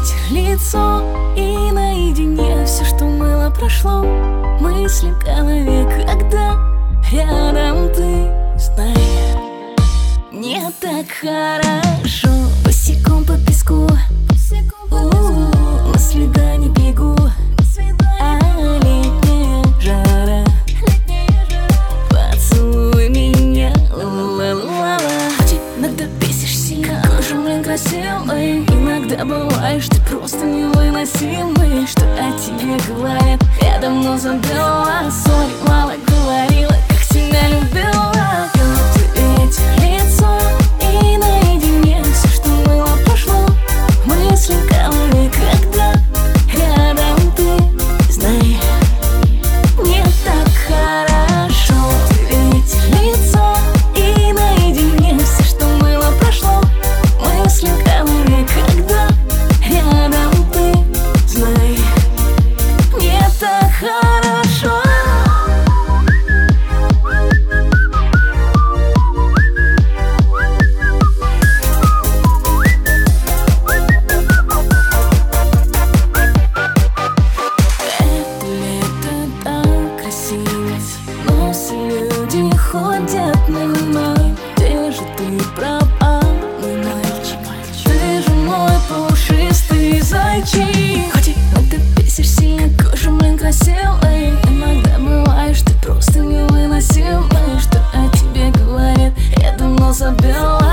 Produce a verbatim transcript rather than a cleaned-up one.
ветер, лицо, и наедине все, что было, прошло. Мысли в голове, когда рядом ты, знаешь, мне так хорошо. Босиком по песку, у-у-у, на свидание бегу, а летняя жара, поцелуй меня, ла-ла-ла-ла. Хоть иногда бесишь сильно, какой же, блин, красивый. Иногда бываешь ты просто невыносимый. Что о тебе говорят, я давно забыла. Сори, мало говорила, как сильно любила. Ты ветер, лицо, и наедине все, что было, прошло. Мысли в голове, когда рядом ты, знаешь, мне так хорошо. Ты ветер, лицо, и наедине все, что было, прошло. Мысли в голове, когда рядом ты, знаешь, мне так хорошо. Но все люди ходят мимо. Где же ты пропал, мой мальчик? Ты же мой пушистый зайчик. Хоть иногда бесишь сильно, кожа, блин, красивый. Иногда бываешь ты просто невыносимый. Что о тебе говорят, я давно забыла.